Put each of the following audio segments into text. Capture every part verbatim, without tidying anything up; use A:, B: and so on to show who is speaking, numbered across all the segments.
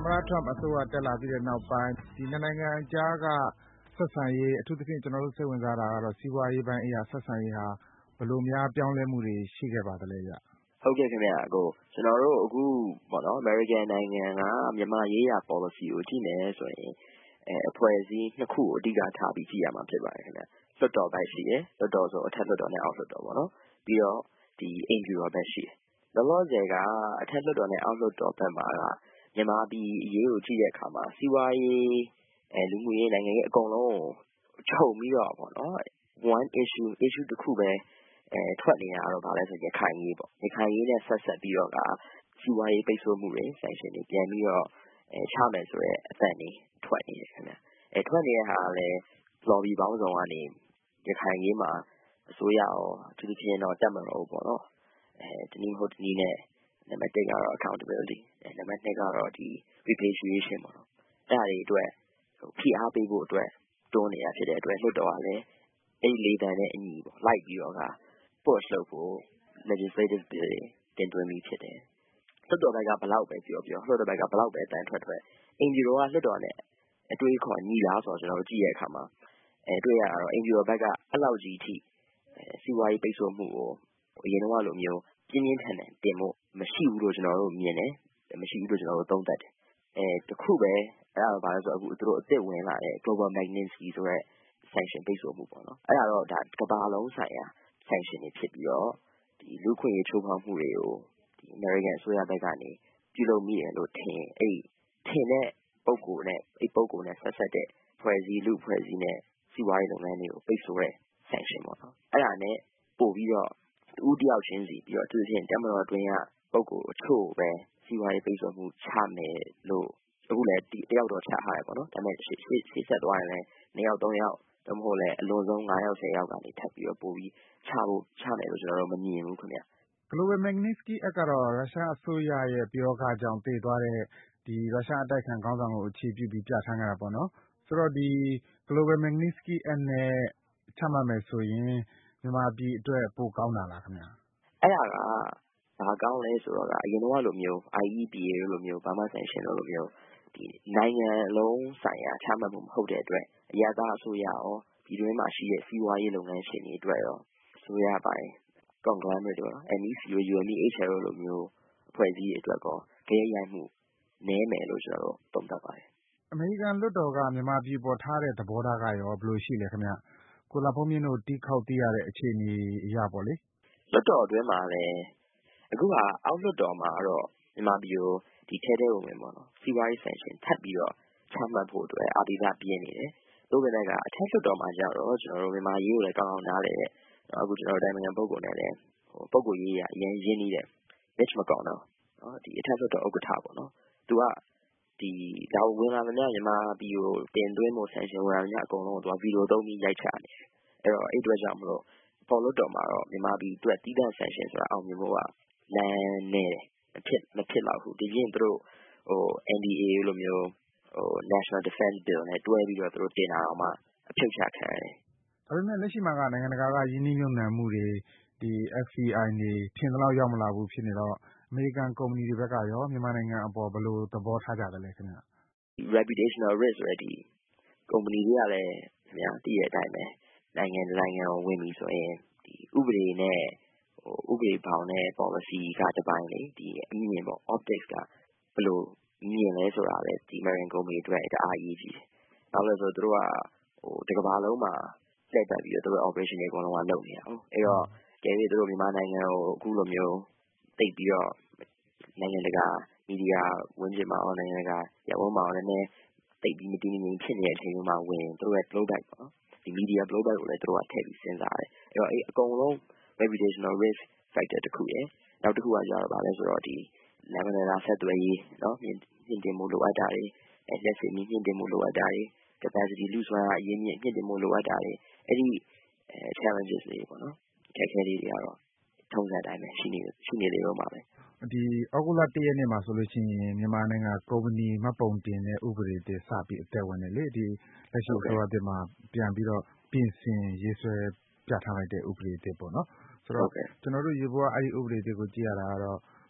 A: မတ Trump အစိုးရတက်လာပြီးတဲ့နောက်ပိုင်းဒီနှစ်နိုင်ငံကြားကဆက်ဆံရေးအထူးသဖြင့်ကျွန်တော်တို့စိတ်ဝင်စားတာကတော့စီးပွားရေးပိုင်းအရာဆက်ဆံရေးဟာဘယ်လိုများပြောင်းလဲမှုတွေရှိခဲ့ပါသလဲဗျ
B: ။ဟုတ်ကဲ့ခင်ဗျာ။ကိုကျွန်တော်တို့အခုပေါ့နော် American နိုင်ငံကမြန်မာရေးရာ policy ကိုကြည့်မယ်ဆိုရင်အဲအဖွဲ့အစည်းနှစ်ခုကိုအဓိကထားပြီးကြည့်ရမှာဖြစ်ပါတယ်ခင်ဗျ။လွှတ်တော်ဘက်ရှိတယ်။လွှတ်တော်ဆိုအထက်လွှတ်တော်နဲ့အောက်လွှတ်တော်ပေါ့နော်။ပြီးတော့ဒီအိမ်ဖြူတော်ဘက်ရှိတယ်။လောလောဆယ်ကအထက်လွှတ်တော်နဲ့အောက်လွှတ်တော်ဘက်မှာကမြန်မာပြည်အရေးကိုကြည့်တဲ့အခါမှာစီးပွားရေးအဲလူမှုရေးနိုင်ငံရေးအကုန်လုံးကိုခြုံပြီးတော့ပေါ့နော် one issue issue တစ်ခုပဲအဲထွက်နေတာတော့ဗာလဲဆိုရခိုင်ရေးပေါ့ရခိုင်ရေးနဲ့ဆက်ဆက်ပြီးတော့ကစီးပွားရေးပိတ်ဆို့မှုတွေ sanction တွေပြန်ပြီးတော့အဲချမယ်ဆိုရဲအသံတွေထွက်နေတယ်ခင်ဗျအဲထွက်နေတဲ့ဟာကလည်း lobby ပေါင်းစုံကနေရခိုင်ရေးမှာအစိုးရရောသူတို့ချင်းတော့တက်မလို့ပေါ့နော်အဲဒီနည်းဟုတ်ဒီနည်းနဲ့နံပါတ်တစ်ကတော့ accountability အဲနံပါတ်နှစ်ကတော့ဒီ repatriation ပေါ့နော်အဲ့ဒါတွေအတွက်ဟိုဖိအားပေးဖို့အတွက်တွန်းနေတာဖြစ်တဲ့အတွက်လွှတ်တော်ကလည်းအဲ့ဒီလေးတန်းနဲ့အညီပေါ့လိုက်ပြီးတော့က push လုပ်ဖို့ legislative bill တွေတင်သွင်းပြီးဖြစ်တယ်လွှတ်တော်ဘက်ကဘလောက်ပဲပြောပြောလွှတ်တော်ဘက်ကဘလောက်ပဲအတန်ထွက်ထွက်အင်ဂျီရောကလွှတ်တော်နဲ့အတွေးခေါ်ညီလားဆိုတော့ကျွန်တော်တို့ကြည့်ရတဲ့အခါမှာအဲတွေ့ရတာတော့အင်ဂျီရောဘက်ကအဲ့လောက်ကြီးအထိအဲစီးပွားရေးပိတ်ဆို့မှုကိုအရင်တော့လိုမျိုးပြင်းပြင်းထန်ထန်တင်ဖို့မရှိဘူးလို့ကျွန်တော်တို့မြင်တယ်မရှိဘူးလို့ကျွန်တော်တို့သုံးသပ်တယ်အဲတခုပဲအဲ့ဒါဘာလဲဆိုတော့အခုသူတို့အစ်စ်ဝင်လာတဲ့ Global Magnitsky ဆိုတဲ့ sanction ပိတ်ဆို့မှုပေါ့နော်အဲ့ဒါတော့ဒါကမ္ဘာလုံးဆိုင်ရာ sanction တွေဖြစ်ပြီးတော့ဒီလူခွင့်ရေးချိုးဖောက်မှုတွေကိုဒီ American အစိုးရဘက်ကနေပြုလုပ်မိတယ်လို့ထင်အဲ့ထင်တဲ့ပုံကိုနဲ့အဲ့ပုံကိုနဲ့ဆက်ဆက်တဲ့ဖွဲ့စည်းလူဖွဲ့စည်းနဲ့စီးပွားရေးလုပ်ငန်းတွေကိုပိတ်ဆို့တဲ့ sanction ပေါ့နော်အဲ့ဒါနဲ့ပို့ပြီးတော့ဦးတယောက်ချင်းစီပြီးတော့သူချင်းတမတော်အတွင်းကပုံကိုအချို့ပဲစီးပွားရေးပိတ်ဆို့မှုချမယ်လို့အခုလည်းဒီတယောက်တော့ချထားရပေါ့နော်ဒါပေမဲ့ရှေ့ရှေ့ရှေ့ဆက်သွားရင်လည်းနှစ်ယောက်သုံးယောက်တမဟုတ်လည်းအလွန်ဆုံးငါးယောက်ဆယ်ယောက်ကနေထပ်ပြီးတော့ပို့ပြီးချဖို့ချမယ်လို့ကျွန်တော်တို့မမြင်ဘူးခင်ဗျ
A: Global Magnitsky Act ကတော့ရုရှားအစိုးရရဲ့ပြောကကြောင့်တည်သွားတဲ့ဒီရုရှားအတိုက်ခံခေါင်းဆောင်ကိုအခြေပြုပြီးပြဋ္ဌာန်းကြတာပေါ့နော်ဆိုတော့ဒီ Global Magnitsky Act နဲ့ချမှတ်မယ်ဆိုရင်မြန်မာပြည်အတွက်ပိုကောင်းတာလားခင်ဗျ
B: အဲ့ဒါကဘာကောင်းလဲဆိုတော့အရင်တော့လိုမျိုး I E P A လိုမျိုး Burma Sanction လိုမျိုးဒီနိုင်ငံလုံးဆိုင်ရာချမှတ်မှုမဟုတ်တဲ့အတွက်အရသာအစိုးရရောပြည်တွင်းမှာရှိတဲ့စီးပွားရေးလုပ်ငန်းရှင်တွေအတွက်ရောအစိုးရပိုင်း conglomerate တို့ M E C တို့ U N E H R တို့လိုမျိုးအဖွဲ့အစည်းတွေအတွက်ကောကြဲရိုက်မှုနည်းမယ်လို့ကျွန်တော်တို့သုံးသပ်ပါတယ်
A: အမေရိကန်လွှတ်တော်ကမြန်မာပြည်ပေါ်ထားတဲ့သဘောထားကရောဘယ်လိုရှိလဲခင်ဗျကိုလာဖုန်းမြင့်တို့တီးခေါက်သိရတဲ့အခြေအနေအရပေါ့လေ
B: လွှတ်တော်အတွင်းမှာလည်းအခုကအောက်လွှတ်တော်မှာတော့မြန်မာပြည်ကိုဒီထဲထဲဝင်ဝင်ပေါ့နော်စီးပွားရေး sanction ထပ်ပြီးတော့ချမှတ်ဖို့အတွက်အာဒီကပြင်းနေတယ်တို့ကလည်းကအထက်လွှတ်တော်မှာကျတော့ကျွန်တော်တို့မြန်မာရေးကိုလည်းကောင်းကောင်းနားလည်တဲ့အခုကျွန်တော်တို့တိုင်းနိုင်ငံပုဂ္ဂိုလ်နဲ့လည်းဟိုပုဂ္ဂိုလ်ရေးရအရင်ရင်းနှီးတဲ့ Mitch McConnell နော်ဒီအထက်လွှတ်တော်ဥက္ကဋ္ဌပေါ့နော်သူကဒီဒါဝင်လာတဲ့မြန်မာပြည်ကိုတင်သွင်းဖို့ sanction ဝင်လာတဲ့အကုန်လုံးကိုသူကဗီဒီယိုသုံးပြီးရိုက်ချနေတယ်အဲ့တော့အဲ့အတွက်ကြောင့်မလို့ပေါ်လွှတ်တော်မှာတော့မြန်မာပြည်အတွက်တီးသန့် sanction ဆိုတာအောင်မြင်ဖို့ကလမ်းနဲ့မဖြစ်မဖြစ်တော့ဘူးဒီပြင်သူတို့ဟို N D A လိုမျိုးဟို National Defense Bill နဲ့တွဲပြီးတော့သူတို့တင်တာတော့မှအဖြုတ်ချခံရတယ်
A: ဒါပေမဲ့လက်ရှိမှာကနိုင်ငံတကာကယင်းနှိမ့်ညွတ်နှံမှုတွေဒီ F B I နေထင်သလောက်ရောက်မလာဘူးဖြစ်နေတော့အမေရိကန်ကုမ္ပဏီတွေဘက်ကရောမြန်မာနိုင်ငံအပေါ်ဘယ်လိုသဘောထားကြတယ်လဲခင်ဗျ
B: reputational risk ဆိုတဲ့ဒီကုမ္ပဏီတွေကလည်းခင်ဗျာတည်တဲ့အတိုင်းပဲနိုင်ငံနိုင်ငံကိုဝင်ပြီဆိုရင်ဒီဥပဒေနဲ့ဟိုဥပဒေပေါင်းနဲ့ policy ကတပိုင်းလေဒီအမြင်ပေါ့ optics ကဘယ်လိုမြင်လဲဆိုတာလေဒီ American ကုမ္ပဏီတွေအတွက်အားကြီးကြီးတယ်။နောက်လို့ဆိုသူတို့ကဟိုတကမ္ဘာလုံးမှာလက်တက်ပြီးတော့သူတို့ operation တွေအကုန်လုံးကလုပ်နေတာဟုတ်။အဲ့တော့ကျဲပြီးသူတို့မြန်မာနိုင်ငံကိုအခုလိုမျိုးတိတ်ပြီးတော့နိုင်ငံတကာမီဒီယာဝန်ကျင်မှာနိုင်ငံတကာရဝန်းမှာလည်းနည်းတိတ်ပြီးမတည်မငြိမ်ဖြစ်နေတဲ့အချိန်မှာဝင်သူတို့ရဲ့ blowback ပေါ့နော်။ဒီ media blowback ကိုလည်းသူတို့ကထည့်ပြီးစဉ်းစားတယ်။အဲ့တော့အဲ့အကုန်လုံး reputational risk factor တစ်ခုရယ်နောက်တစ်ခုကကျတော့ဗာလဲဆိုတော့ဒီနိုင်ငံတကာဆက်သွယ်ရေးเนาะမြင့်မြင့်တင်မှုလိုအပ်တာတွေအဲလက်ရှိမြင့်မြင့်တင်မှုလိုအပ်တာတွေ capacity လူစွမ်းအားအရင်းမြင့်မြင့်တင်မှုလိုအပ်တာတွေအဲ့ဒီအဲ challenges တွေပေါ့နော်အခက်အခဲတွေကတော့ထုံးစံတိုင်းပဲရှိနေရှိနေလေတော့မှာပဲ
A: ဒီဩဂုတ်လတစ်ရက်နေ့မှာဆိုလို့ရှိရင်မြန်မာနိုင်ငံကုမ္ပဏီမှတ်ပုံတင်တဲ့ဥပဒေတွေစပြီးအသက်ဝင်တယ်လေဒီလက်ရှိအစိုးရအသစ်မှာပြန်ပြီးတော့ပြင်ဆင်ရေးဆွဲပြဋ္ဌာန်းလိုက်တဲ့ဥပဒေတွေပေါ့နော်ဆိုတော့ကျွန်တော်တို့ရေပေါ်ကအဲ့ဒီဥပဒေတွေကိုကြည့်ရတာကတော့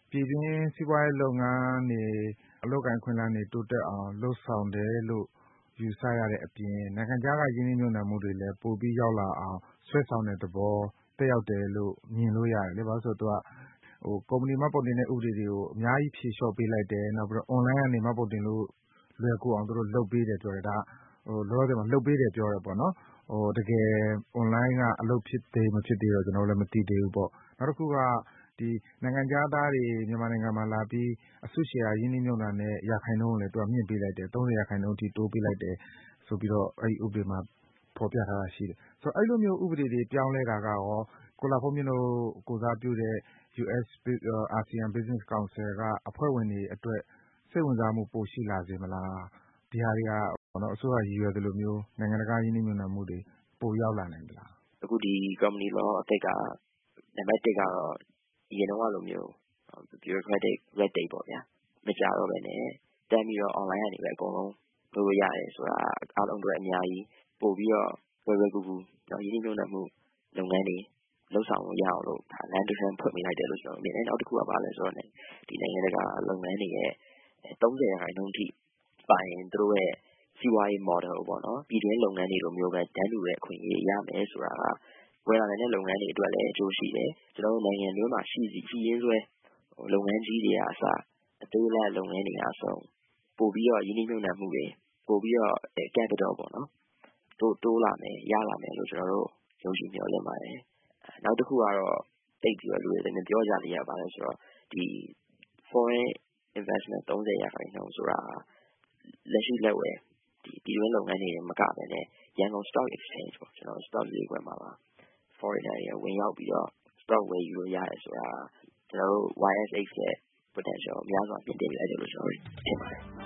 A: ပြည်တွင်းစီးပွားရေးလုပ်ငန်းတွေအလုပ်အကိုင်အခွင့်အလမ်းတွေတိုးတက်အောင်လုပ်ဆောင်တယ်လို့ယူဆရတဲ့အပြင်နိုင်ငံခြားကရင်းနှီးမြှုပ်နှံမှုတွေလည်းပိုပြီးရောက်လာအောင်ဆွဲဆောင်တဲ့သဘောသက်ရောက်တယ်လို့မြင်လို့ရတယ်လေ။ဘာလို့လဲဆိုတော့သူကကုမ္ပဏီမှတ်ပုံတင်တဲ့ဥပဒေတွေကိုအများကြီးဖြေလျှော့ပေးလိုက်တယ်။နောက်ပြီးတော့ Online ကနေမှတ်ပုံတင်လို့လွယ်ကူအောင်သူတို့လုပ်ပေးတယ်ပြောတယ်။ဒါလောလောဆယ်မှာလုပ်ပေးတယ်ပြောတယ်ပေါ့နော်။တကယ် Online ကအလုပ်ဖြစ်သေးမဖြစ်သေးတော့ကျနော်တို့လည်းမသိသေးဘူးပေါ့။နောက်တခုကနိုင်ငံခြားသားတွေမြန်မာနိုင်ငံမှာလာပြီးအစုရှယ်ယာရင်းနှီးမြှုပ်နှံတဲ့ရာခိုင်နှုန်းကိုလည်းသူကမြှင့်ပေးလိုက်တယ်။သုံးဆယ်ရာခိုင်နှုန်းအထိတိုးပေးလိုက်တယ်ဆိုပြီးတော့အဲဒီဥပဒေမှာဖော်ပြထားတာရှိတယ်။ဆိုတော့အဲဒီလိုမျိုးဥပဒေတွေပြောင်းလဲတာကရောကိုလှဘုန်းမြင့်တို့ကိုယ်စားပြုတဲ့ ယူအက်စ် အာဆီယံ Business Council ကအဖွဲ့ဝင်တွေအတွက်စိတ်ဝင်စားမှုပိုရှိလာစေမလား။ဒီဟာတွေကအစိုးရရည်ရွယ်သလိုမျိုးနိုင်ငံတကာရင်းနှီးမြှုပ်နှံမှုတွေပိုရောက်လာနိုင်မလား
B: ။အခုဒီ Company Law အသစ်ကနံပါတ်တစ်ကတော့အရင်တုန်းကလိုမျိုး bureaucratic red tape ပေါ့ဗျာမကြတော့ဘဲနဲ့တန်းပြီးတော့ online ကနေပဲအကုန်လုံးလုပ်လို့ရတယ်ဆိုတာအားလုံးအတွက်အများကြီးပို့ပြီးတော့လွယ်လွယ်ကူကူရင်းနှီးမြှုပ်နှံမှုလုပ်ငန်းတွေလှုပ်ဆောင်လို့ရအောင်လို့ဒါလမ်းတစ်ဆင့်ဖွင့်ပေးလိုက်တယ်လို့ကျွန်တော်မြင်တယ်။နောက်တစ်ခုကဘာလဲဆိုတော့ဒီနိုင်ငံတကာလုပ်ငန်းတွေရဲ့သုံးဆယ်ရာခိုင်နှုန်းထိပါရင်သူတို့ရဲ့စီးပွားရေး model ပေါ့နော်ပြည်တွင်းလုပ်ငန်းတွေလိုမျိုးပဲတန်းတူတဲ့အခွင့်အရေးရမယ်ဆိုတာကဝယ်လာတဲ့လုပ်ငန်းတွေအတွက်လည်းအကျိုးရှိတယ်။ကျွန်တော်တို့နိုင်ငံမျိုးမှာရှိစီရှိရင်းစွဲလုပ်ငန်းကြီးတွေအားစအသေးလေးလုပ်ငန်းတွေအားဆုံးပို့ပြီးတော့ရင်းနှီးမြှုပ်နှံမှုတွေပို့ပြီးတော့ capital ပေါ့နော်တိုးတိုးလာမယ်ရလာမယ်လို့ကျွန်တော်တို့ယုံကြည်မျှော်လင့်ပါတယ်။နောက်တစ်ခုကတော့တိတ်ပြီးတော့လူတွေလည်းပြောကြလေရပါတယ်ဆိုတော့ဒီ foreign investment သုံးဆယ်ရာခိုင်နှုန်းဆိုတာလက်ရှိလက်ဝယ်ဒီပြည်တွင်းလုပ်ငန်းတွေမကဘဲနဲ့ရန်ကုန် stock exchange ပေါ့ကျွန်တော် stock ဈေးကွက်မှာပါ foreigner တွေဝင်ရောက်ပြီးတော့ stock ဝယ်ယူလို့ရတယ်ဆိုတာကျွန်တော်တို့ ဝိုင် အက်စ် အိတ် ရဲ့ potential များစွာမြင့်တင်လိုက်တယ်လို့ကျွန်တော်ထင်ပါတယ်